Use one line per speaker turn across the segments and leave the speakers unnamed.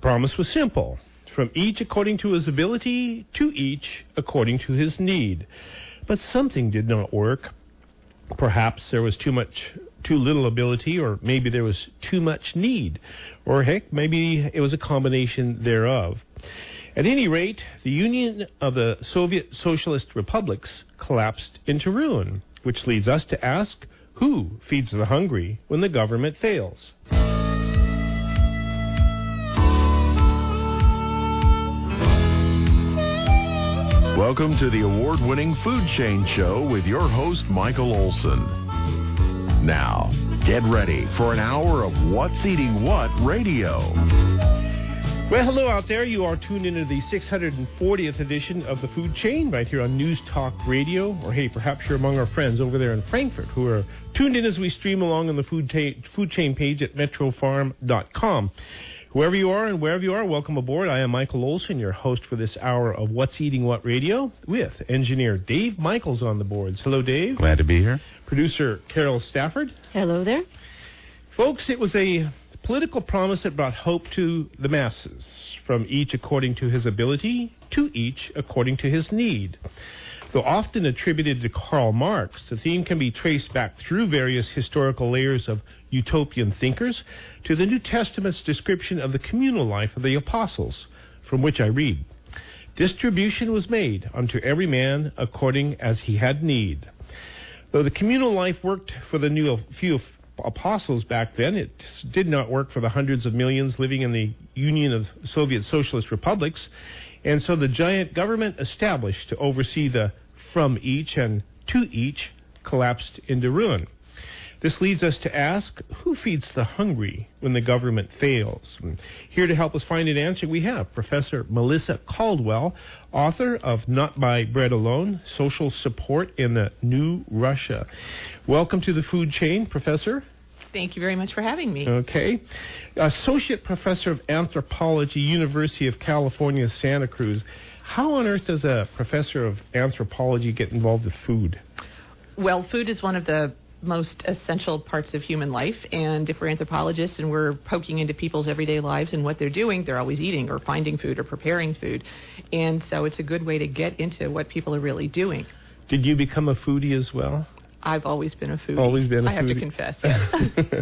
promise was simple: from each according to his ability, to each according to his need. But something did not work. Perhaps there was too little ability, or maybe there was too much need, or heck, maybe it was a combination thereof. At any rate, the Union of the Soviet Socialist Republics collapsed into ruin, which leads us to ask, who feeds the hungry when the government fails?
Welcome to the award-winning Food Chain Show with your host, Michael Olson. Now, get ready for an hour of What's Eating What radio.
Well, hello out there. You are tuned into the 640th edition of the Food Chain right here on News Talk Radio. Or, hey, perhaps you're among our friends over there in Frankfurt who are tuned in as we stream along on the Food Chain page at metrofarm.com. Whoever you are and wherever you are, welcome aboard. I am Michael Olson, your host for this hour of What's Eating What Radio, with engineer Dave Michaels on the boards. Hello, Dave.
Glad to be here.
Producer Carol Stafford.
Hello there.
Folks, it was a political promise that brought hope to the masses, from each according to his ability, to each according to his need. Though often attributed to Karl Marx, the theme can be traced back through various historical layers of utopian thinkers to the New Testament's description of the communal life of the apostles, from which I read, "Distribution was made unto every man according as he had need." Though the communal life worked for the few apostles back then, it did not work for the hundreds of millions living in the Union of Soviet Socialist Republics, and so the giant government established to oversee the from each and to each collapsed into ruin. This leads us to ask, who feeds the hungry when the government fails? And here to help us find an answer, we have Professor Melissa Caldwell, author of Not by Bread Alone, Social Support in the New Russia. Welcome to the Food Chain, Professor.
Thank you very much for having me.
Okay. Associate Professor of Anthropology, University of California, Santa Cruz. How on earth does a professor of anthropology get involved with food?
Well, food is one of the most essential parts of human life, and if we're anthropologists and we're poking into people's everyday lives and what they're doing, they're always eating or finding food or preparing food, and so it's a good way to get into what people are really doing.
Did you become a foodie as well?
I've always been a foodie.
Always been a foodie.
I have to confess, yes.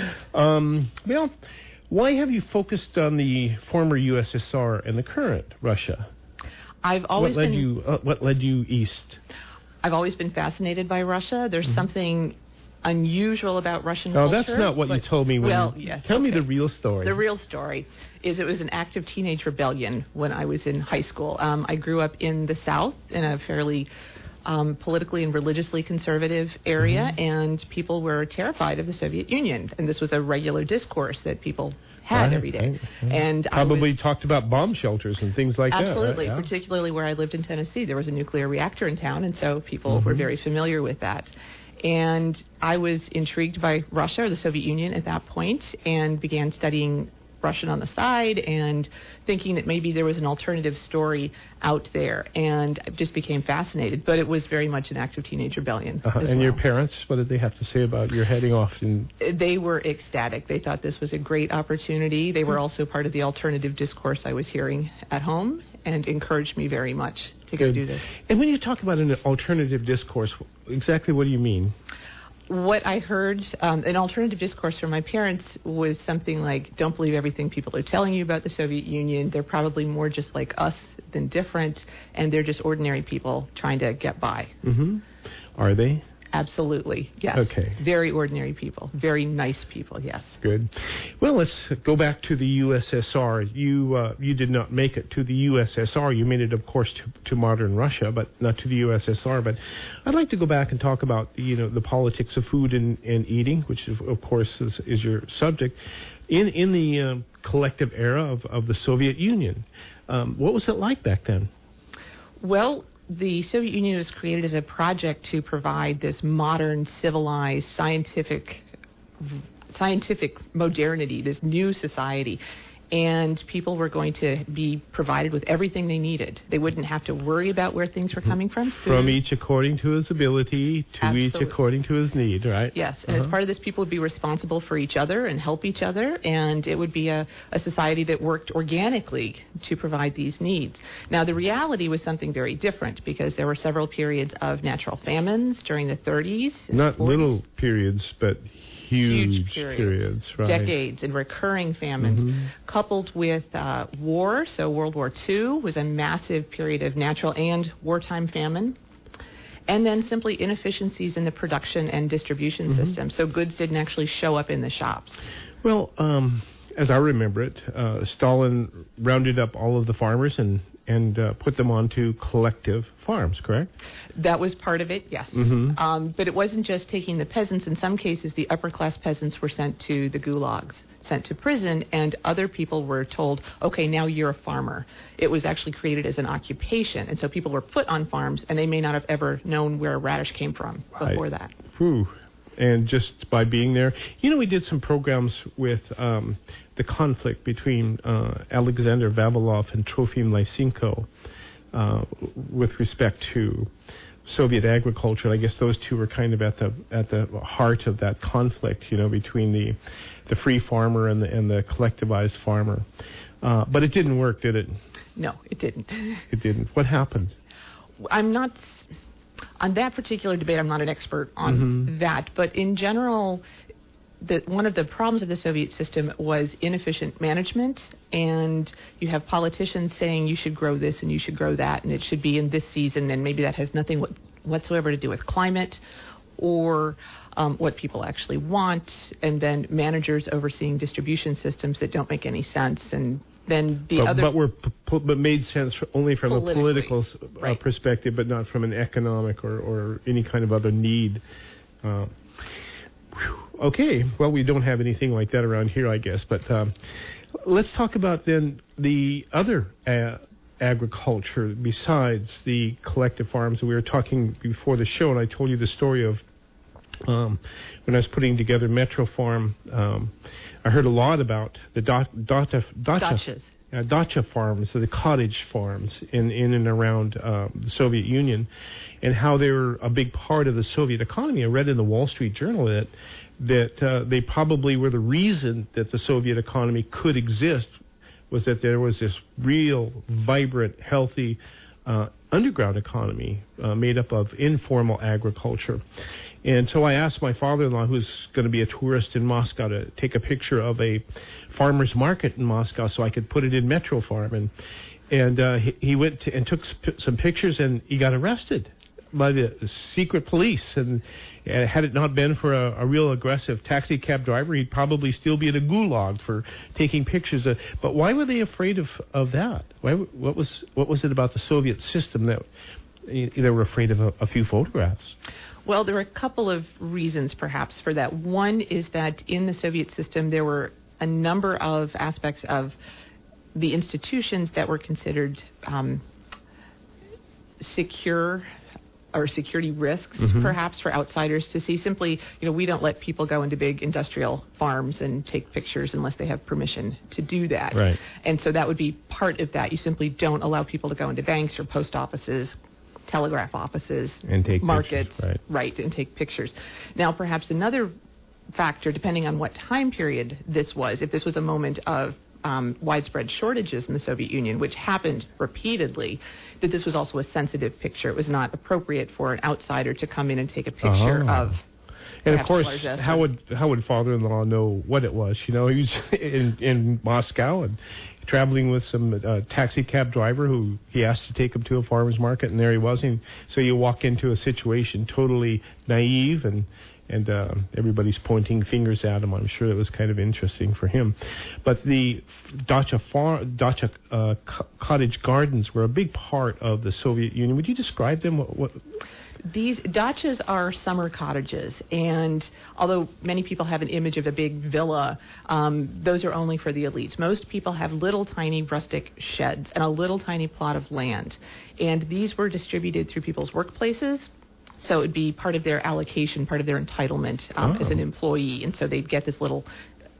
Well, why have you focused on the former USSR and the current Russia?
I've always been...
What led you east?
I've always been fascinated by Russia. There's something unusual about Russian culture.
No, that's not what you told me. Tell me the real story.
The real story is it was an active teenage rebellion when I was in high school. I grew up in the South in a fairly politically and religiously conservative area, and people were terrified of the Soviet Union. And this was a regular discourse that people had every day. And
probably talked about bomb shelters and things like that.
Absolutely,
right? Yeah.
Particularly where I lived in Tennessee. There was a nuclear reactor in town, and so people were very familiar with that. And I was intrigued by Russia, or the Soviet Union at that point, and began studying Russian on the side and thinking that maybe there was an alternative story out there, and I just became fascinated. But it was very much an active teenage rebellion.
And your parents, what did they have to say about your heading off?
They were ecstatic. They thought this was a great opportunity. They were also part of the alternative discourse I was hearing at home and encouraged me very much to go do this.
And when you talk about an alternative discourse, exactly what do you mean?
What I heard, an alternative discourse from my parents was something like, don't believe everything people are telling you about the Soviet Union. They're probably more just like us than different, and they're just ordinary people trying to get by.
Are they?
Absolutely, yes.
Okay.
Very ordinary people, very nice people, yes.
Good. Well, let's go back to the USSR. You did not make it to the USSR. You made it, of course, to modern Russia, but not to the USSR. But I'd like to go back and talk about, the politics of food and eating, which, of course, is your subject, in the collective era of the Soviet Union. What was it like back then?
Well, the Soviet Union was created as a project to provide this modern, civilized, scientific modernity, this new society. and people were going to be provided with everything they needed. They wouldn't have to worry about where things were coming from.
From each according to his ability, to
Absolutely.
each according to his need, right?
Yes, and as part of this, people would be responsible for each other and help each other, and it would be a society that worked organically to provide these needs. Now, the reality was something very different, because there were several periods of natural famines during the 30s.
Not
40s.
Little periods, but huge periods, right?
Decades and recurring famines, coupled with war. So World War II was a massive period of natural and wartime famine. And then simply inefficiencies in the production and distribution system. So goods didn't actually show up in the shops.
Well, as I remember it, Stalin rounded up all of the farmers and put them onto collective farms, correct?
That was part of it, yes. But it wasn't just taking the peasants. In some cases, the upper-class peasants were sent to the gulags, sent to prison, and other people were told, okay, now you're a farmer. It was actually created as an occupation, and so people were put on farms, and they may not have ever known where a radish came from before that.
Whew. And just by being there, we did some programs with the conflict between Alexander Vavilov and Trofim Lysenko with respect to Soviet agriculture. I guess those two were kind of at the heart of that conflict, between the free farmer and the collectivized farmer. But it didn't work, did it?
No, it didn't.
It didn't. What happened?
On that particular debate, I'm not an expert on that, but in general, one of the problems of the Soviet system was inefficient management, and you have politicians saying you should grow this and you should grow that, and it should be in this season, and maybe that has nothing whatsoever to do with climate or what people actually want, and then managers overseeing distribution systems that don't make any sense, and then but made sense only from a political perspective, but not from an economic or any kind of other need. Okay, well, we don't have anything like that around here, I guess. But let's talk about then the other agriculture besides the collective farms. We were talking before the show, and I told you the story of when I was putting together Metro Farm. I heard a lot about the dacha farms, so the cottage farms in and around the Soviet Union, and how they were a big part of the Soviet economy. I read in the Wall Street Journal that they probably were the reason that the Soviet economy could exist, was that there was this real, vibrant, healthy underground economy made up of informal agriculture. And so I asked my father-in-law, who's going to be a tourist in Moscow, to take a picture of a farmer's market in Moscow so I could put it in Metro Farm. And he went and took some pictures, and he got arrested by the secret police. And had it not been for a real aggressive taxi cab driver, he'd probably still be in a gulag for taking pictures. But why were they afraid of that? What was it about the Soviet system that they were afraid of a few photographs? Well, there are a couple of reasons, perhaps, for that. One is that in the Soviet system, there were a number of aspects of the institutions that were considered secure or security risks, perhaps, for outsiders to see. Simply, we don't let people go into big industrial farms and take pictures unless they have permission to do that.
Right.
And so that would be part of that. You simply don't allow people to go into banks or post offices, telegraph offices,
and take
markets,
pictures,
right, and take pictures. Now, perhaps another factor, depending on what time period this was, if this was a moment of widespread shortages in the Soviet Union, which happened repeatedly, that this was also a sensitive picture. It was not appropriate for an outsider to come in and take a picture of.
And of course, how would father-in-law know what it was? He was in Moscow and traveling with some taxi cab driver who he asked to take him to a farmer's market, and there he was. And so you walk into a situation totally naive, and everybody's pointing fingers at him. I'm sure it was kind of interesting for him. But the dacha cottage gardens were a big part of the Soviet Union. Would you describe them? What?
These dachas are summer cottages, and although many people have an image of a big villa, those are only for the elites. Most people have little tiny rustic sheds and a little tiny plot of land, and these were distributed through people's workplaces. So it would be part of their allocation, part of their entitlement as an employee, and so they'd get this little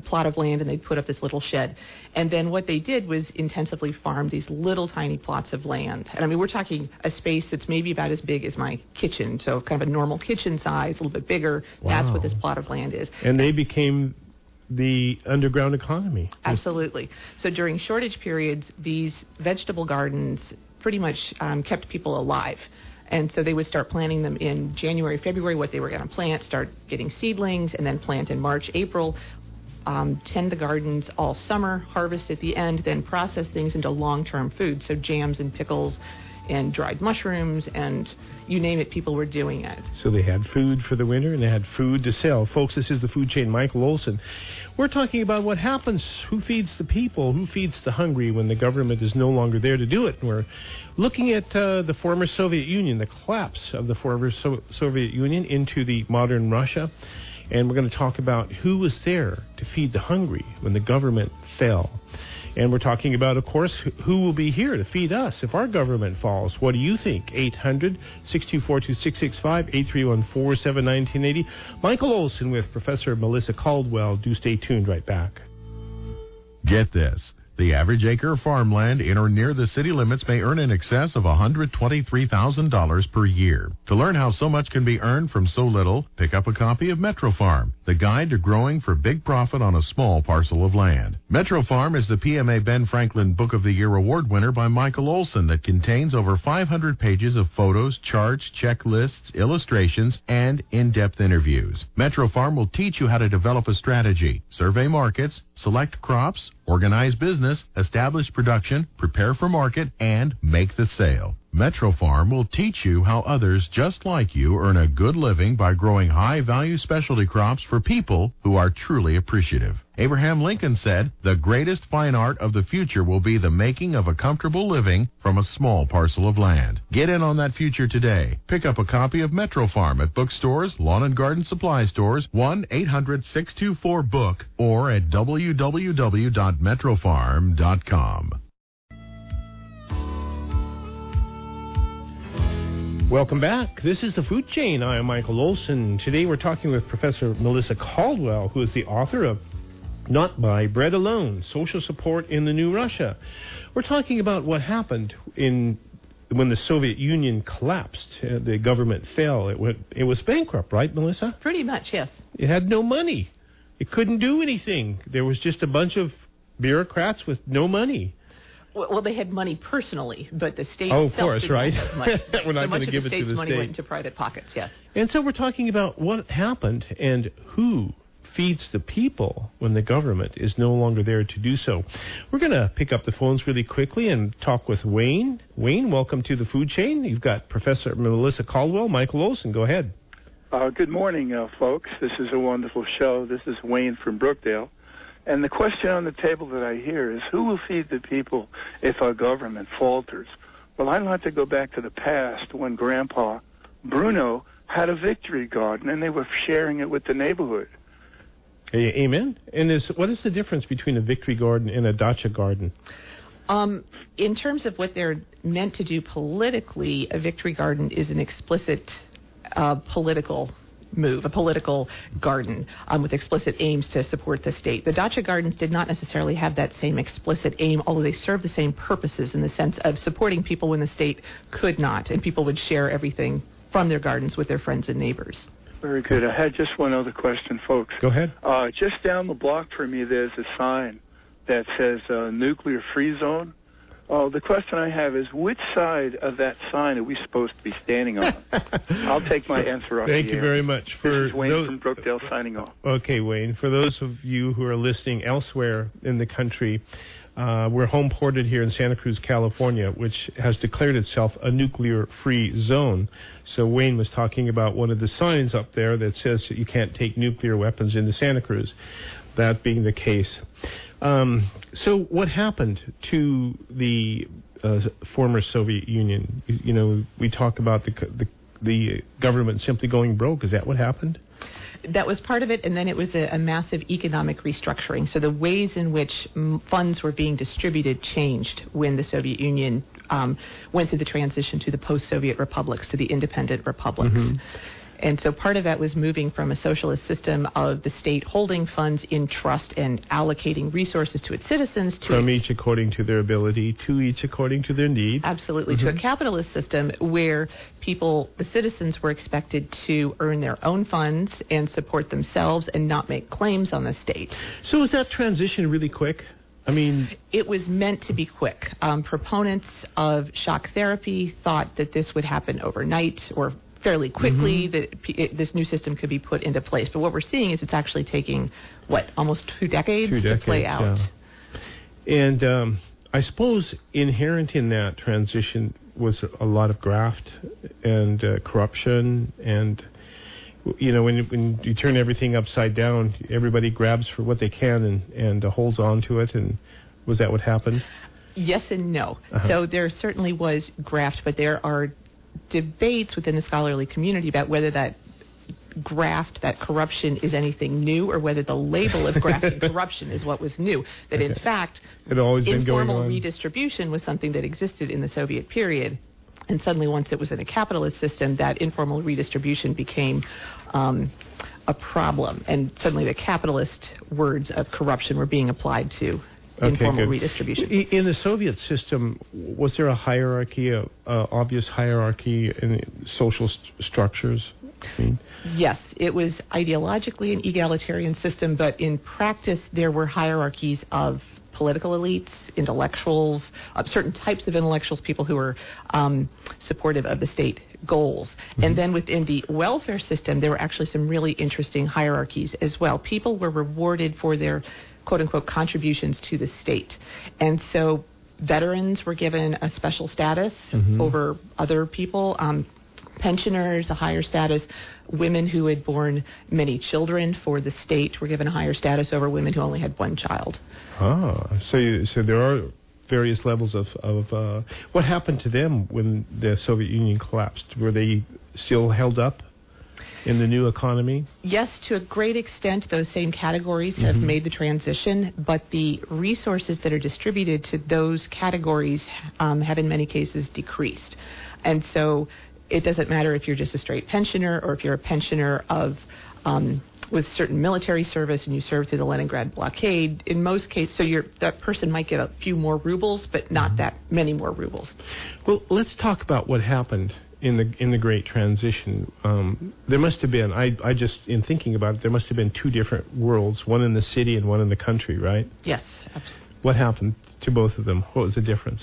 plot of land and they'd put up this little shed. And then what they did was intensively farm these little tiny plots of land. And I mean, we're talking a space that's maybe about as big as my kitchen, so kind of a normal kitchen size, a little bit bigger.
Wow.
That's what this plot of land is.
And they became the underground economy.
Absolutely. So during shortage periods, these vegetable gardens pretty much kept people alive. And so they would start planting them in January, February, what they were going to plant, start getting seedlings, and then plant in March, April, tend the gardens all summer, harvest at the end, then process things into long-term food, so jams and pickles and dried mushrooms, and you name it, people were doing it.
So they had food for the winter, and they had food to sell. Folks, this is the Food Chain, Michael Olson. We're talking about what happens, who feeds the people, who feeds the hungry when the government is no longer there to do it. And we're looking at the former Soviet Union, the collapse of the former Soviet Union into the modern Russia. And we're going to talk about who was there to feed the hungry when the government fell. And we're talking about, of course, who will be here to feed us if our government falls. What do you think? 800-624-2665, 8314-1980. Michael Olson with Professor Melissa Caldwell. Do stay tuned. Right back.
Get this. The average acre of farmland in or near the city limits may earn in excess of $123,000 per year. To learn how so much can be earned from so little, pick up a copy of Metro Farm, the guide to growing for big profit on a small parcel of land. Metro Farm is the PMA Ben Franklin Book of the Year award winner by Michael Olson that contains over 500 pages of photos, charts, checklists, illustrations, and in-depth interviews. Metro Farm will teach you how to develop a strategy, survey markets, select crops, organize business, establish production, prepare for market, and make the sale. Metro Farm will teach you how others just like you earn a good living by growing high-value specialty crops for people who are truly appreciative. Abraham Lincoln said, "The greatest fine art of the future will be the making of a comfortable living from a small parcel of land." Get in on that future today. Pick up a copy of Metro Farm at bookstores, lawn and garden supply stores, 1-800-624-BOOK, or at www.metrofarm.com.
Welcome back. This is the Food Chain. I am Michael Olson. Today we're talking with Professor Melissa Caldwell, who is the author of Not by Bread Alone, Social Support in the New Russia. We're talking about what happened when the Soviet Union collapsed. The government fell. It was bankrupt, right, Melissa?
Pretty much, yes.
It had no money. It couldn't do anything. There was just a bunch of bureaucrats with no money.
Well, they had money personally, but the state
of
itself
course,
didn't
right?
have money.
We're not
so
going
much
to give
of the
it to
state's
the
money
state.
went into private pockets, yes.
And so we're talking about what happened and who feeds the people when the government is no longer there to do so. We're going to pick up the phones really quickly and talk with Wayne. Wayne, welcome to the Food Chain. You've got Professor Melissa Caldwell, Michael Olson. Go ahead.
Good morning, folks. This is a wonderful show. This is Wayne from Brookdale. And the question on the table that I hear is, who will feed the people if our government falters? Well, I'd like to go back to the past when Grandpa Bruno had a victory garden, and they were sharing it with the neighborhood.
Amen. And what is the difference between a victory garden and a dacha garden?
In terms of what they're meant to do politically, a victory garden is an explicit political move, a political garden with explicit aims to support the state. The dacha gardens did not necessarily have that same explicit aim, although they served the same purposes in the sense of supporting people when the state could not, and people would share everything from their gardens with their friends and neighbors.
Very good. I had just one other question, folks.
Go ahead.
Just down the block from me, there's a sign that says nuclear-free zone. The question I have is, which side of that sign are we supposed to be standing on? I'll take my answer off
Thank
the
you
air.
very much.
This is Wayne from Brookdale signing off.
Okay, Wayne. For those of you who are listening elsewhere in the country, we're home ported here in Santa Cruz, California, which has declared itself a nuclear-free zone. So Wayne was talking about one of the signs up there that says that you can't take nuclear weapons into Santa Cruz. That being the case. So what happened to the former Soviet Union? You know, we talk about the government simply going broke. Is that what happened?
That was part of it, and then it was a massive economic restructuring. So the ways in which funds were being distributed changed when the Soviet Union went through the transition to the post-Soviet republics, to the independent republics. Mm-hmm. And so part of that was moving from a socialist system of the state holding funds in trust and allocating resources to its citizens.
From each according to their ability, to each according to their need.
Absolutely, to a capitalist system where people, the citizens, were expected to earn their own funds and support themselves and not make claims on the state.
So was that transition really quick? I mean,
it was meant to be quick. Proponents of shock therapy thought that this would happen overnight or fairly quickly, that this new system could be put into place. But what we're seeing is it's actually taking, almost 2 decades to play out.
Yeah. And I suppose inherent in that transition was a lot of graft and corruption and... when you turn everything upside down, everybody grabs for what they can and holds on to it. And was that what happened?
Yes and no. So there certainly was graft, but there are debates within the scholarly community about whether that graft, that corruption, is anything new, or whether the label of graft and corruption is what was new. That in fact,
it always been going
informal
on.
Redistribution was something that existed in the Soviet period. And suddenly, once it was in a capitalist system, that informal redistribution became a problem. And suddenly the capitalist words of corruption were being applied to informal redistribution.
In the Soviet system, was there a hierarchy, a obvious hierarchy in social structures?
Yes, it was ideologically an egalitarian system, but in practice there were hierarchies of political elites, intellectuals, certain types of intellectuals, people who were supportive of the state goals. And then within the welfare system, there were actually some really interesting hierarchies as well. People were rewarded for their quote-unquote contributions to the state. And so veterans were given a special status over other people. Pensioners, a higher status. Women who had borne many children for the state were given a higher status over women who only had one child.
So there are various levels of what happened to them when the Soviet Union collapsed? Were they still held up in the new economy?
Yes, to a great extent, those same categories have made the transition, but the resources that are distributed to those categories have in many cases decreased. And so it doesn't matter if you're just a straight pensioner or if you're a pensioner of with certain military service and you served through the Leningrad blockade. In most cases, that person might get a few more rubles, but not that many more rubles.
Well, let's talk about what happened in the Great Transition. There must have been, I just, in thinking about it, there must have been 2 different worlds, one in the city and one in the country, right?
Yes, absolutely.
What happened to both of them? What was the difference?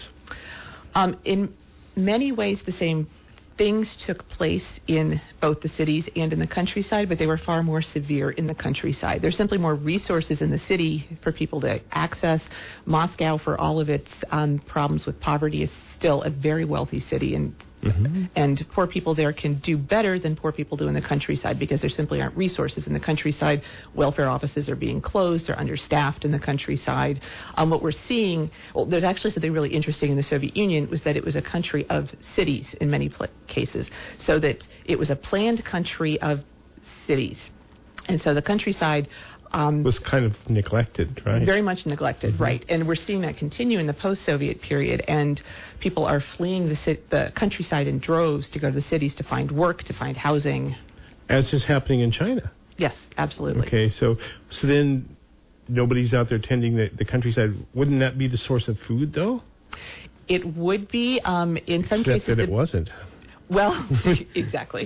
In many ways, the same things took place in both the cities and in the countryside, but they were far more severe in the countryside. There's simply more resources in the city for people to access. Moscow, for all of its problems with poverty, is still a very wealthy city, and poor people there can do better than poor people do in the countryside because there simply aren't resources in the countryside. Welfare offices are being closed. They're understaffed in the countryside. What we're seeing, there's actually something really interesting in the Soviet Union, was that it was a country of cities in many cases, so that it was a planned country of cities. And so the countryside
was kind of neglected, right?
Very much neglected, right. And we're seeing that continue in the post-Soviet period, and people are fleeing the countryside in droves to go to the cities to find work, to find housing.
As is happening in China.
Yes, absolutely.
Okay, so then nobody's out there tending the countryside. Wouldn't that be the source of food, though?
It would be. In some cases...
Except that it wasn't.
Well, exactly.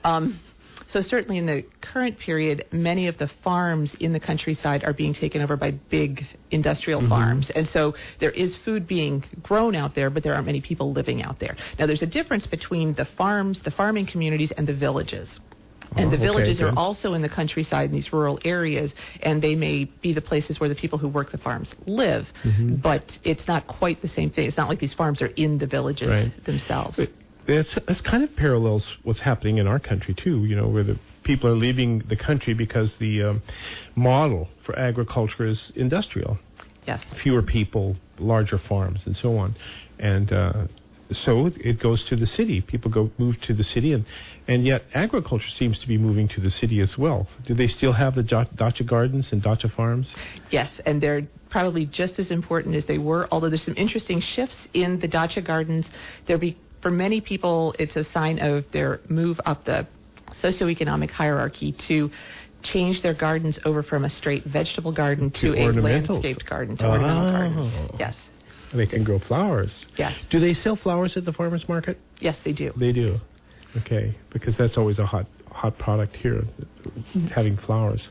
So certainly in the current period, many of the farms in the countryside are being taken over by big industrial farms. And so there is food being grown out there, but there aren't many people living out there. Now, there's a difference between the farms, the farming communities, and the villages. And the villages are also in the countryside in these rural areas, and they may be the places where the people who work the farms live, but it's not quite the same thing. It's not like these farms are in the villages themselves.
That's kind of parallels what's happening in our country, too, where the people are leaving the country because the model for agriculture is industrial.
Yes.
Fewer people, larger farms, and so on. And so it goes to the city. People move to the city, and yet agriculture seems to be moving to the city as well. Do they still have the dacha gardens and dacha farms?
Yes, and they're probably just as important as they were, although there's some interesting shifts in the dacha gardens. For many people, it's a sign of their move up the socioeconomic hierarchy to change their gardens over from a straight vegetable garden to a landscaped garden, to ornamental gardens. Yes.
They can grow flowers.
Yes.
Do they sell flowers at the farmers market?
Yes, they do.
They do. Okay, because that's always a hot product here, having flowers.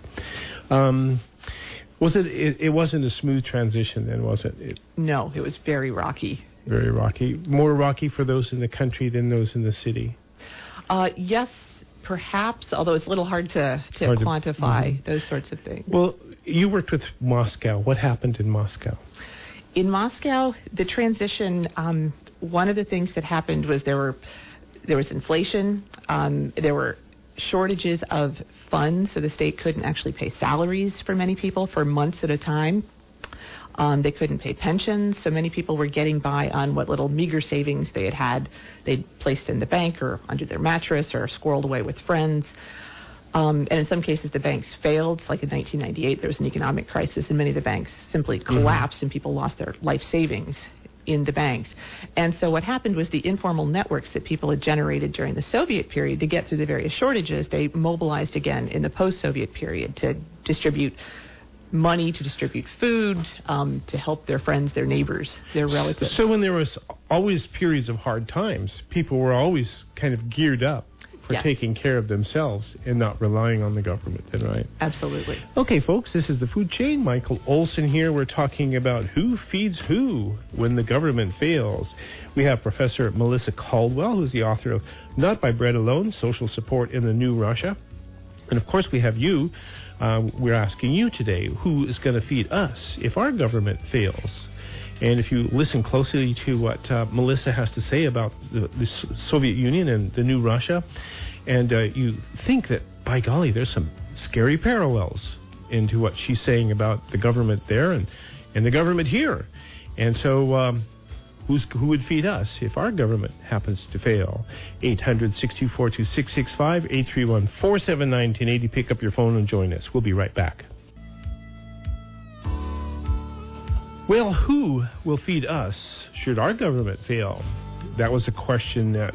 It wasn't a smooth transition then, was it?
No, it was very rocky.
Very rocky. More rocky for those in the country than those in the city.
Yes, perhaps, although it's a little hard to quantify those sorts of things.
Well, you worked with Moscow. What happened in Moscow?
In Moscow, the transition, one of the things that happened was there was inflation. There were shortages of funds, so the state couldn't actually pay salaries for many people for months at a time. They couldn't pay pensions, so many people were getting by on what little meager savings they had they'd placed in the bank or under their mattress or squirreled away with friends. And in some cases, the banks failed. Like in 1998, there was an economic crisis, and many of the banks simply collapsed, and people lost their life savings in the banks. And so what happened was the informal networks that people had generated during the Soviet period to get through the various shortages, they mobilized again in the post-Soviet period to distribute money, to distribute food, to help their friends, their neighbors, their relatives.
So when there was always periods of hard times, people were always kind of geared up for taking care of themselves and not relying on the government, then, right?
Absolutely.
Okay, folks, this is The Food Chain. Michael Olson here. We're talking about who feeds who when the government fails. We have Professor Melissa Caldwell, who's the author of Not by Bread Alone, Social Support in the New Russia. And, of course, we have you. We're asking you today, who is going to feed us if our government fails? And if you listen closely to what Melissa has to say about the Soviet Union and the new Russia, and you think that, by golly, there's some scary parallels into what she's saying about the government there and the government here. And so who would feed us if our government happens to fail? 800-624-2665, 831-479-1080. Pick up your phone and join us. We'll be right back. Well, who will feed us should our government fail? That was a question that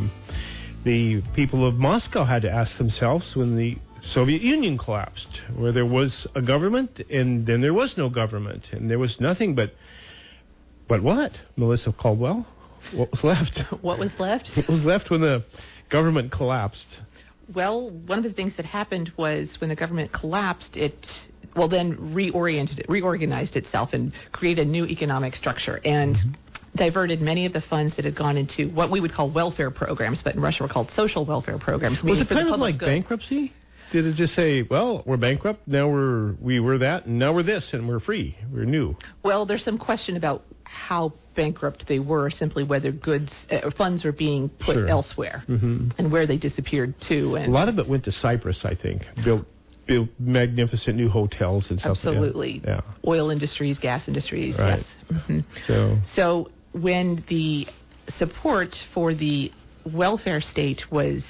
the people of Moscow had to ask themselves when the Soviet Union collapsed, where there was a government and then there was no government, and there was nothing but what? Melissa Caldwell? What was left?
What was left?
What was left when the government collapsed?
Well, one of the things that happened was when the government collapsed, it then reorganized itself and created a new economic structure and diverted many of the funds that had gone into what we would call welfare programs, but in Russia were called social welfare programs.
Was it kind of like bankruptcy? Did it just say, well, we're bankrupt, now we were that, and now we're this, and we're free, we're new? Well,
there's some question about how bankrupt they were, simply whether funds were being put elsewhere and where they disappeared to. And
a lot of it went to Cyprus, I think, built magnificent new hotels and stuff.
Absolutely.
Yeah.
Oil industries, gas industries,
right.
Yes. So when the support for the welfare state was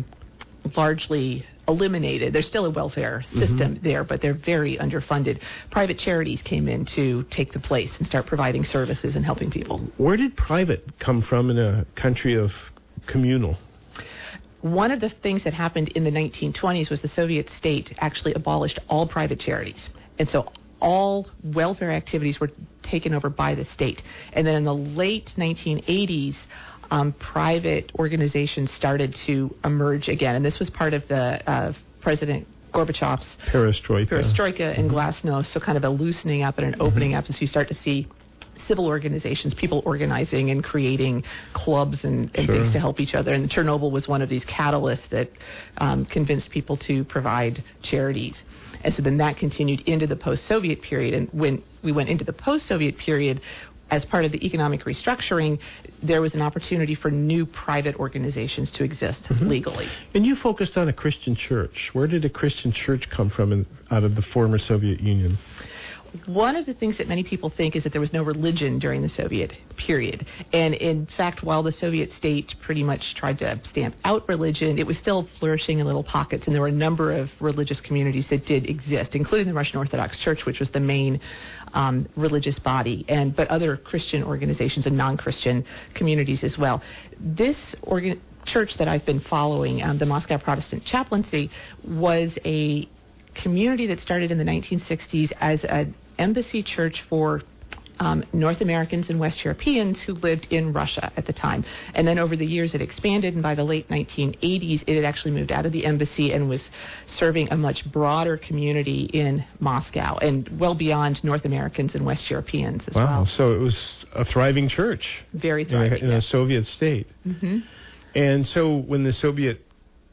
largely eliminated, there's still a welfare system there, but they're very underfunded. Private charities came in to take the place and start providing services and helping people.
Where did private come from in a country of communal?
One of the things that happened in the 1920s was the Soviet state actually abolished all private charities. And so all welfare activities were taken over by the state. And then in the late 1980s, private organizations started to emerge again. And this was part of the President Gorbachev's perestroika and glasnost, so kind of a loosening up and an opening up as you start to see civil organizations, people organizing and creating clubs and things to help each other. And Chernobyl was one of these catalysts that convinced people to provide charities. And so then that continued into the post-Soviet period. And when we went into the post-Soviet period, as part of the economic restructuring, there was an opportunity for new private organizations to exist legally.
And you focused on a Christian church. Where did a Christian church come from out of the former Soviet Union?
One of the things that many people think is that there was no religion during the Soviet period. And in fact, while the Soviet state pretty much tried to stamp out religion, it was still flourishing in little pockets. And there were a number of religious communities that did exist, including the Russian Orthodox Church, which was the main religious body, but other Christian organizations and non-Christian communities as well. church that I've been following, the Moscow Protestant Chaplaincy, was a community that started in the 1960s as an embassy church for North Americans and West Europeans who lived in Russia at the time. And then over the years it expanded, and by the late 1980s it had actually moved out of the embassy and was serving a much broader community in Moscow and well beyond North Americans and West Europeans as well.
Wow, so it was a thriving church.
Very thriving.
In a Soviet state.
Mm-hmm.
And so when the Soviet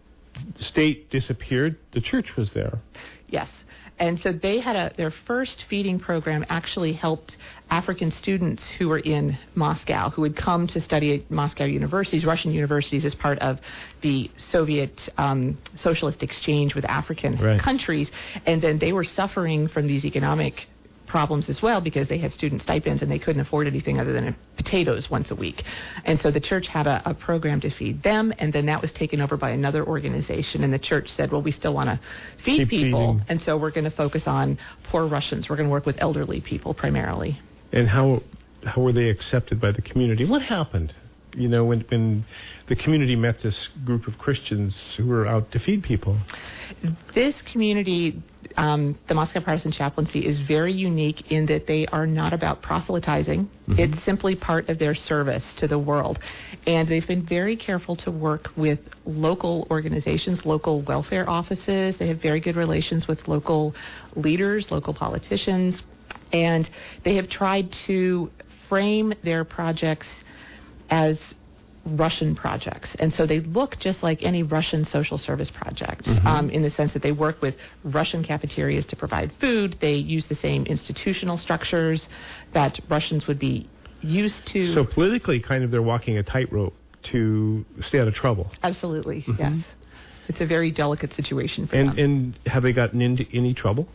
state disappeared, the church was there.
Yes. And so they had their first feeding program actually helped African students who were in Moscow, who had come to study at Moscow universities, Russian universities, as part of the Soviet socialist exchange with African countries. And then they were suffering from these economic problems as well because they had student stipends and they couldn't afford anything other than potatoes once a week. And so the church had a program to feed them, and then that was taken over by another organization, and the church said, well, we still want to feed people, and so we're going to focus on poor Russians. We're going to work with elderly people primarily.
And how were they accepted by the community? What happened? You know, when the community met this group of Christians who were out to feed people?
This community, the Moscow Protestant Chaplaincy, is very unique in that they are not about proselytizing. Mm-hmm. It's simply part of their service to the world. And they've been very careful to work with local organizations, local welfare offices. They have very good relations with local leaders, local politicians. And they have tried to frame their projects as Russian projects. And so they look just like any Russian social service project, mm-hmm. In the sense that they work with Russian cafeterias to provide food. They use the same institutional structures that Russians would be used to.
So politically, kind of, they're walking a tightrope to stay out of trouble.
Absolutely, mm-hmm. Yes. It's a very delicate situation for them.
And have they gotten into any trouble?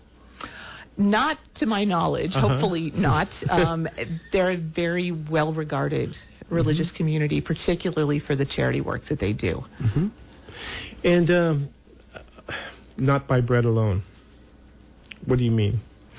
Not to my knowledge. Uh-huh. Hopefully not. They're a very well-regarded religious mm-hmm. community, particularly for the charity work that they do.
Mm-hmm. And not by bread alone. What do you mean?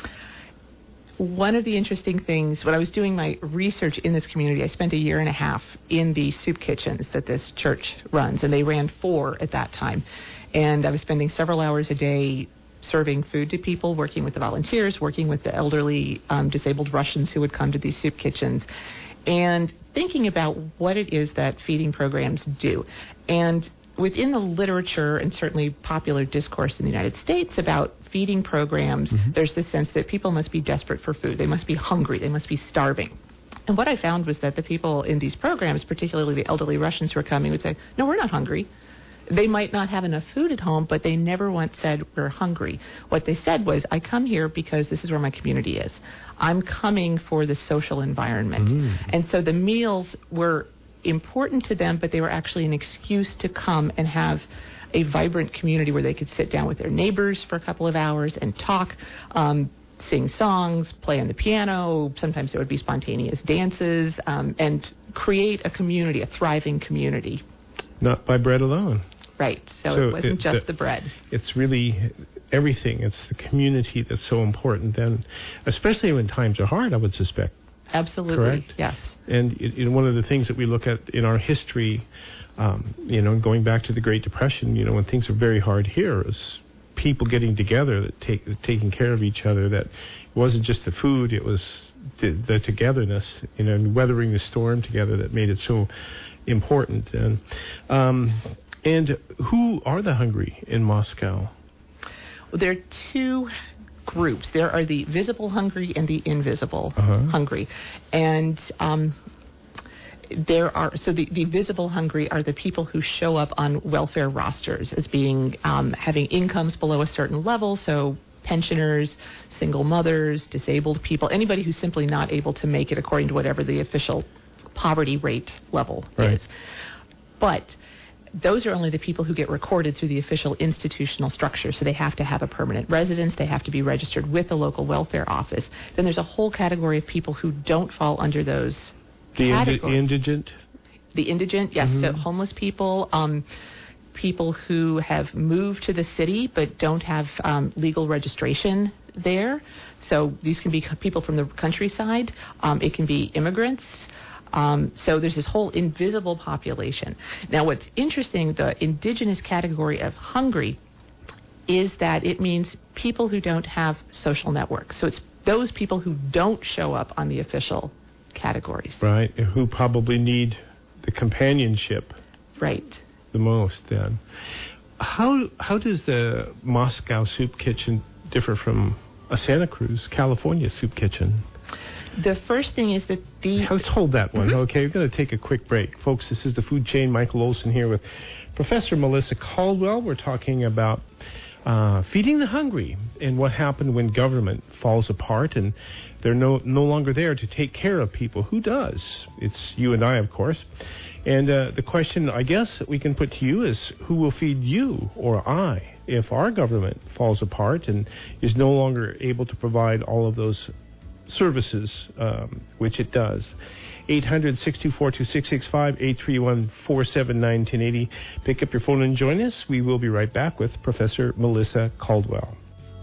One of the interesting things, when I was doing my research in this community, I spent a year and a half in the soup kitchens that this church runs, and they ran 4 at that time. And I was spending several hours a day serving food to people, working with the volunteers, working with the elderly, disabled Russians who would come to these soup kitchens, and thinking about what it is that feeding programs do. And within the literature and certainly popular discourse in the United States about feeding programs, mm-hmm. there's this sense that people must be desperate for food. They must be hungry. They must be starving. And what I found was that the people in these programs, particularly the elderly Russians who are coming, would say, no, we're not hungry. They might not have enough food at home, but they never once said, we're hungry. What they said was, I come here because this is where my community is. I'm coming for the social environment. Mm. And so the meals were important to them, but they were actually an excuse to come and have a vibrant community where they could sit down with their neighbors for a couple of hours and talk, sing songs, play on the piano. Sometimes there would be spontaneous dances, and create a community, a thriving community.
Not by bread alone.
Right. So it wasn't just the bread. It's
really everything. It's the community that's so important then, especially when times are hard, I would suspect.
Absolutely.
Correct?
Yes.
And one of the things that we look at in our history, going back to the Great Depression, when things are very hard here, is people getting together, taking care of each other. That it wasn't just the food; it was the togetherness, and weathering the storm together that made it so important. And who are the hungry in Moscow?
Well, there are 2 groups. There are the visible hungry and the invisible hungry. And the visible hungry are the people who show up on welfare rosters as being having incomes below a certain level, so pensioners, single mothers, disabled people, anybody who's simply not able to make it according to whatever the official poverty rate level is. But those are only the people who get recorded through the official institutional structure. So they have to have a permanent residence. They have to be registered with the local welfare office. Then there's a whole category of people who don't fall under those categories.
The indigent?
The indigent, yes. Mm-hmm. So homeless people, people who have moved to the city but don't have legal registration there. So these can be people from the countryside. It can be immigrants. So there's this whole invisible population. Now, what's interesting, the indigenous category of hungry is that it means people who don't have social networks. So it's those people who don't show up on the official categories.
Right, who probably need the companionship.
Right.
The most, then. How does the Moscow soup kitchen differ from a Santa Cruz, California soup kitchen?
The first thing is that
Let's hold that one, okay? We're going to take a quick break. Folks, this is the Food Chain. Michael Olson here with Professor Melissa Caldwell. We're talking about feeding the hungry and what happened when government falls apart and they're no longer there to take care of people. Who does? It's you and I, of course. And the question, I guess, we can put to you is, who will feed you or I if our government falls apart and is no longer able to provide all of those services, which it does? 800-624-2665, 831-479-1080. Pick up your phone and join us. We will be right back with Professor Melissa Caldwell.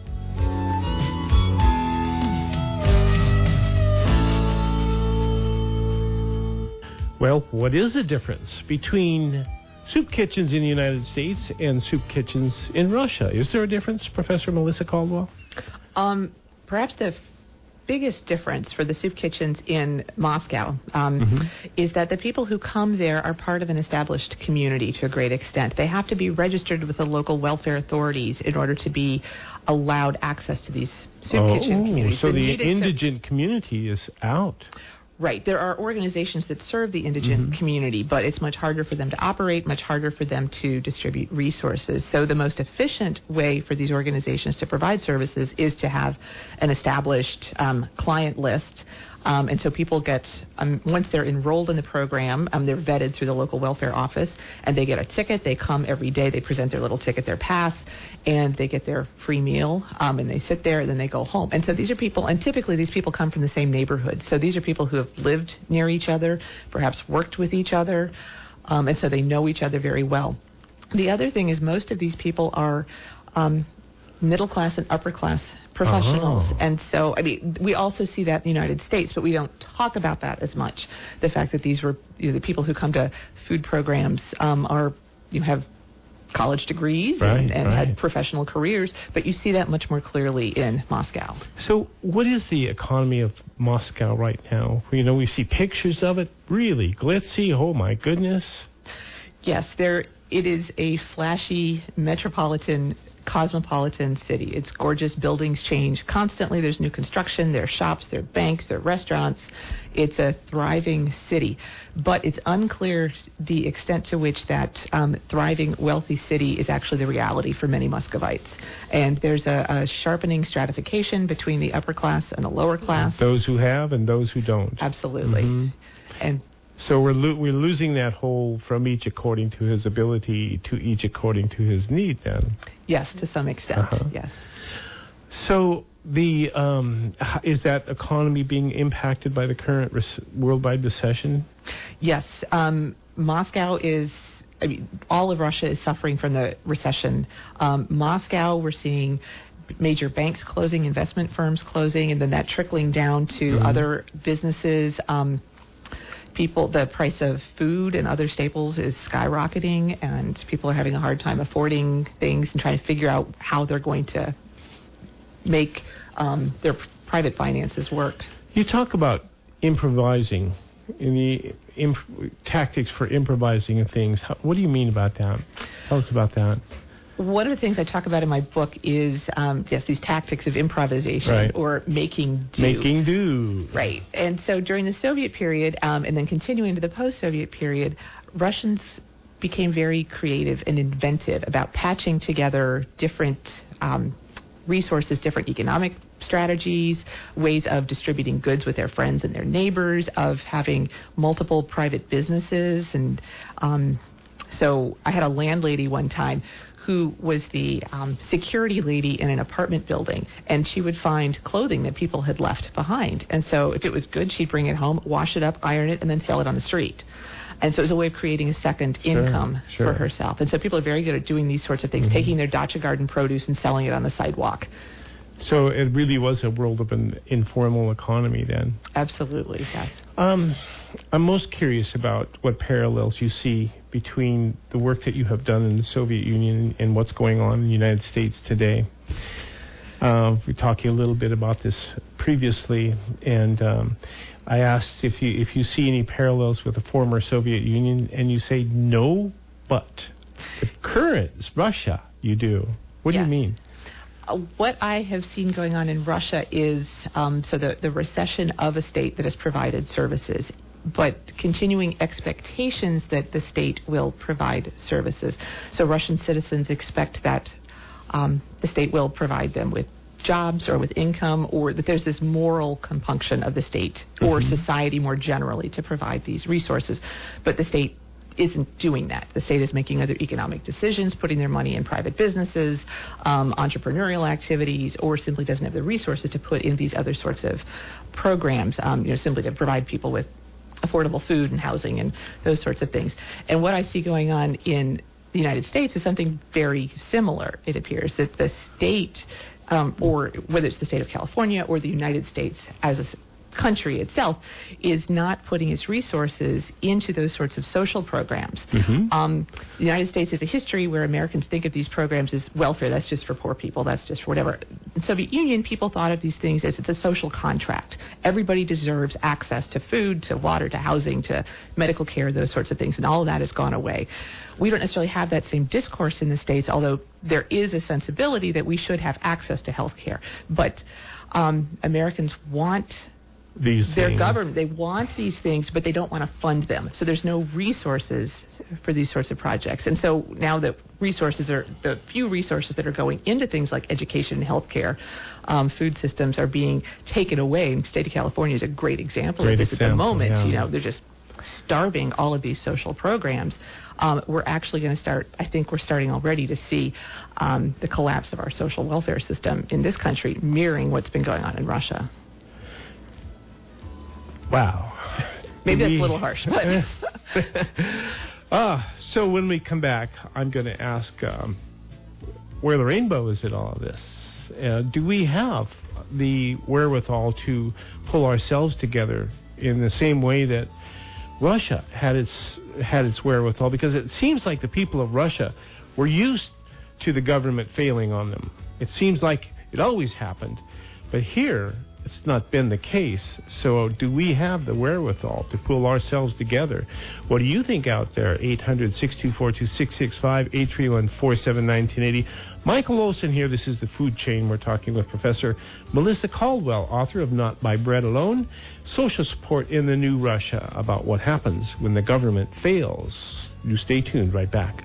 Well, what is the difference between soup kitchens in the United States and soup kitchens in Russia? Is there a difference, Professor Melissa Caldwell?
Perhaps the biggest difference for the soup kitchens in Moscow is that the people who come there are part of an established community to a great extent. They have to be registered with the local welfare authorities in order to be allowed access to these soup kitchen communities.
So the indigent community is out.
Right. There are organizations that serve the indigent community, but it's much harder for them to operate, much harder for them to distribute resources. So the most efficient way for these organizations to provide services is to have an established client list. And so people get, once they're enrolled in the program, they're vetted through the local welfare office, and they get a ticket. They come every day. They present their little ticket, their pass, and they get their free meal, and they sit there, and then they go home. And so these are people, and typically these people come from the same neighborhood. So these are people who have lived near each other, perhaps worked with each other, and so they know each other very well. The other thing is most of these people are middle class and upper class professionals. And so, I mean, we also see that in the United States, but we don't talk about that as much. The fact that these were, the people who come to food programs have college degrees and had professional careers, but you see that much more clearly in Moscow.
So what is the economy of Moscow right now? We see pictures of it, really glitzy, oh my goodness.
Yes, it is a flashy cosmopolitan city. It's gorgeous. Buildings change constantly. There's new construction. There are shops. There are banks. There are restaurants. It's a thriving city. But it's unclear the extent to which that thriving, wealthy city is actually the reality for many Muscovites. And there's a sharpening stratification between the upper class and the lower class.
Those who have and those who don't.
Absolutely. And
so we're losing that whole from each according to his ability to each according to his need, then.
Yes, to some extent. Yes.
So is that economy being impacted by the current worldwide recession?
Yes. Moscow is. I mean, all of Russia is suffering from the recession. Moscow, we're seeing major banks closing, investment firms closing, and then that trickling down to other businesses. The price of food and other staples is skyrocketing, and people are having a hard time affording things and trying to figure out how they're going to make their private finances work.
You talk about improvising, in the tactics for improvising things. What do you mean about that? Tell us about that.
One of the things I talk about in my book is, these tactics of improvisation or making do.
Making do.
Right. And so during the Soviet period, and then continuing to the post-Soviet period, Russians became very creative and inventive about patching together different resources, different economic strategies, ways of distributing goods with their friends and their neighbors, of having multiple private businesses. And so I had a landlady one time who was the security lady in an apartment building, and she would find clothing that people had left behind. And so if it was good, she'd bring it home, wash it up, iron it, and then sell it on the street. And so it was a way of creating a second income for herself. And so people are very good at doing these sorts of things, taking their dacha garden produce and selling it on the sidewalk.
So it really was a world of an informal economy then.
Absolutely, yes.
I'm most curious about what parallels you see between the work that you have done in the Soviet Union and what's going on in the United States today. We talked a little bit about this previously, and I asked if you see any parallels with the former Soviet Union, and you say no, but the current Russia you do. What do you mean?
What I have seen going on in Russia is the recession of a state that has provided services, but continuing expectations that the state will provide services. So Russian citizens expect that the state will provide them with jobs or with income, or that there's this moral compunction of the state or society more generally to provide these resources. But the state isn't doing that. The state is making other economic decisions, putting their money in private businesses, entrepreneurial activities, or simply doesn't have the resources to put in these other sorts of programs, simply to provide people with affordable food and housing and those sorts of things. And what I see going on in the United States is something very similar. It appears that the state, or whether it's the state of California or the United States as a country itself, is not putting its resources into those sorts of social programs. The United States has a history where Americans think of these programs as welfare. That's just for poor people. That's just for whatever. In the Soviet Union, people thought of these things as it's a social contract. Everybody deserves access to food, to water, to housing, to medical care, those sorts of things, and all of that has gone away. We don't necessarily have that same discourse in the States, although there is a sensibility that we should have access to health care. But Americans want their government, they want these things, but they don't want to fund them. So there's no resources for these sorts of projects. And so now the few resources that are going into things like education and healthcare, food systems are being taken away. And the state of California is a great example of this at the moment.
Yeah.
They're just starving all of these social programs. We're actually going to start, I think we're starting already to see the collapse of our social welfare system in this country, mirroring what's been going on in Russia.
Wow.
Maybe that's a little harsh. But
so when we come back, I'm going to ask where the rainbow is in all of this. Do we have the wherewithal to pull ourselves together in the same way that Russia had its wherewithal? Because it seems like the people of Russia were used to the government failing on them. It seems like it always happened. But here, it's not been the case. So do we have the wherewithal to pull ourselves together? What do you think out there? 800-624-2665, 831-479-1080. Michael Olson here. This is The Food Chain. We're talking with Professor Melissa Caldwell, author of Not by Bread Alone, Social Support in the New Russia, about what happens when the government fails. You stay tuned. Right back.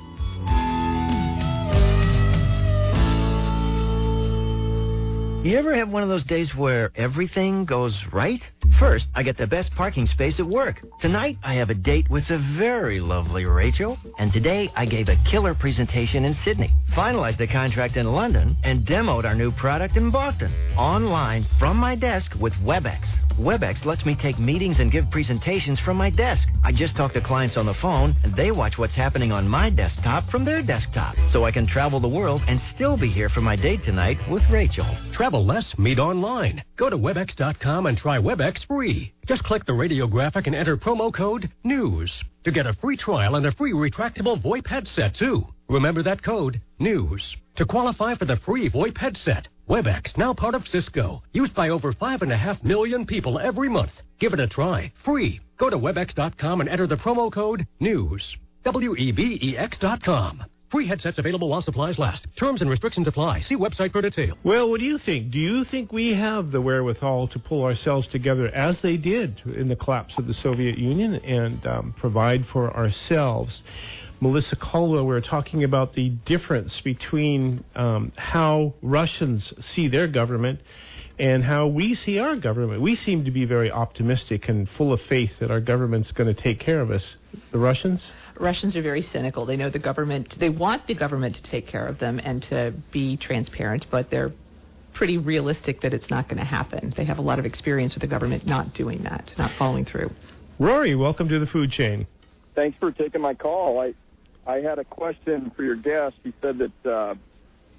You ever have one of those days where everything goes right? First, I get the best parking space at work. Tonight, I have a date with the very lovely Rachel. And today, I gave a killer presentation in Sydney. Finalized the contract in London and demoed our new product in Boston. Online, from my desk with WebEx. WebEx lets me take meetings and give presentations from my desk. I just talk to clients on the phone, and they watch what's happening on my desktop from their desktop. So I can travel the world and still be here for my date tonight with Rachel.
Travel less, meet online. Go to Webex.com and try Webex free. Just click the radio graphic and enter promo code NEWS to get a free trial and a free retractable VoIP headset, too. Remember that code, NEWS, to qualify for the free VoIP headset. Webex, now part of Cisco, used by over 5.5 million people every month. Give it a try, free. Go to Webex.com and enter the promo code NEWS, WEBEX.com. Free headsets available while supplies last. Terms and restrictions apply. See website for details.
Well, what do you think? Do you think we have the wherewithal to pull ourselves together as they did in the collapse of the Soviet Union and provide for ourselves? Melissa Caldwell, we were talking about the difference between how Russians see their government and how we see our government. We seem to be very optimistic and full of faith that our government's going to take care of us. The Russians?
Russians are very cynical. They know the government, they want the government to take care of them and to be transparent, but they're pretty realistic that it's not going to happen. They have a lot of experience with the government not doing that, not following through.
Rory, welcome to The Food Chain.
Thanks for taking my call. I had a question for your guest. He said that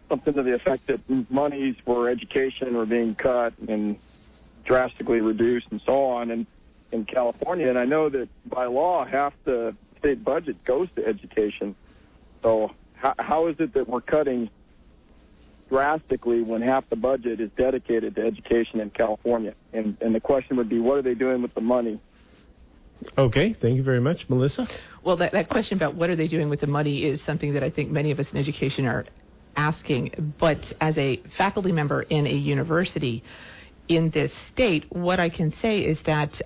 something to the effect that monies for education were being cut and drastically reduced and so on in California. And I know that by law, half the state budget goes to education. So how is it that we're cutting drastically when half the budget is dedicated to education in California? And the question would be, what are they doing with the money?
Okay, thank you very much. Melissa?
Well, that question about what are they doing with the money is something that I think many of us in education are asking. But as a faculty member in a university in this state, what I can say is that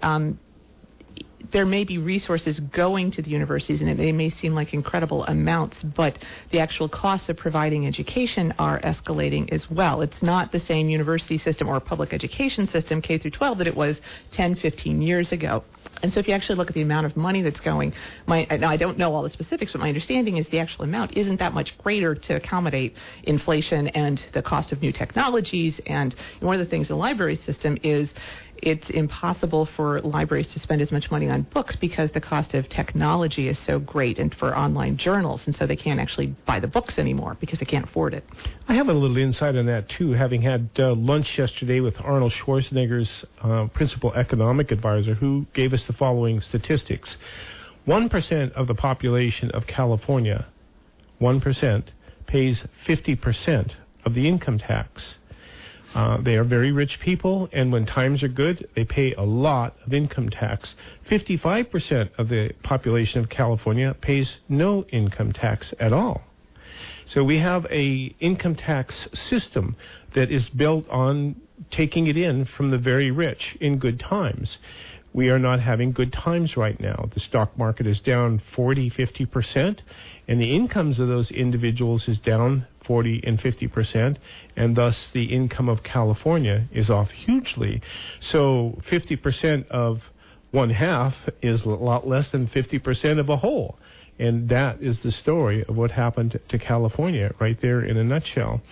there may be resources going to the universities, and they may seem like incredible amounts, but the actual costs of providing education are escalating as well. It's not the same university system or public education system, K through 12, that it was 10, 15 years ago. And so if you actually look at the amount of money that's going, now I don't know all the specifics, but my understanding is the actual amount isn't that much greater to accommodate inflation and the cost of new technologies. And one of the things in the library system is it's impossible for libraries to spend as much money on books because the cost of technology is so great, and for online journals, and so they can't actually buy the books anymore because they can't afford it.
I have a little insight on that, too, having had lunch yesterday with Arnold Schwarzenegger's principal economic advisor, who gave us the following statistics. 1% of the population of California, 1%, pays 50% of the income tax. They are very rich people, and when times are good, they pay a lot of income tax. 55% of the population of California pays no income tax at all. So we have a income tax system that is built on taking it in from the very rich in good times. We are not having good times right now. The stock market is down 40, 50%, and the incomes of those individuals is down 40 and 50%, and thus the income of California is off hugely. So 50% of one half is a lot less than 50% of a whole. And that is the story of what happened to California right there in a nutshell.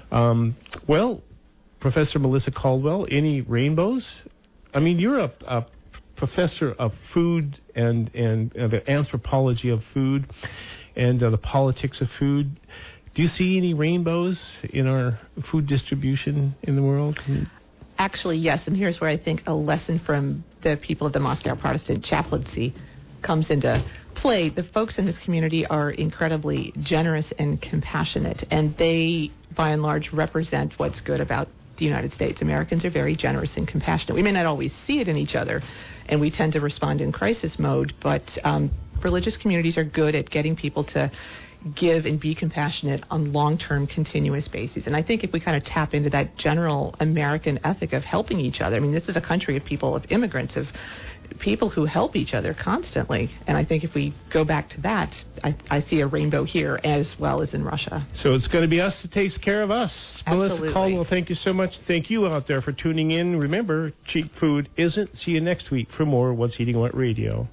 Well, Professor Melissa Caldwell, any rainbows? I mean, you're a professor of food and the anthropology of food and the politics of food. Do you see any rainbows in our food distribution in the world?
Actually, yes, and here's where I think a lesson from the people of the Moscow Protestant chaplaincy comes into play. The folks in this community are incredibly generous and compassionate, and they, by and large, represent what's good about the United States. Americans are very generous and compassionate. We may not always see it in each other, and we tend to respond in crisis mode, but religious communities are good at getting people to give and be compassionate on long-term continuous basis. And I think if we kind of tap into that general American ethic of helping each other, I mean, this is a country of people, of immigrants, of people who help each other constantly. And I think if we go back to that, I see a rainbow here as well as in Russia.
So it's going to be us that takes care of us.
Absolutely.
Melissa Caldwell, thank you so much. Thank you out there for tuning in. Remember, cheap food isn't. See you next week for more What's Eating What Radio.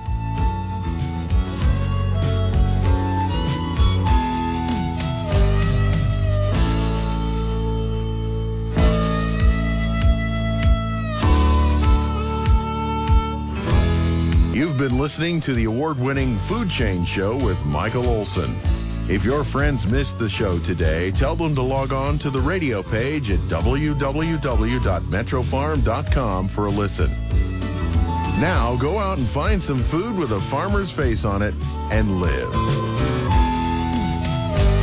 You've been listening to the award-winning Food Chain Show with Michael Olson. If your friends missed the show today, tell them to log on to the radio page at www.metrofarm.com for a listen. Now go out and find some food with a farmer's face on it and live.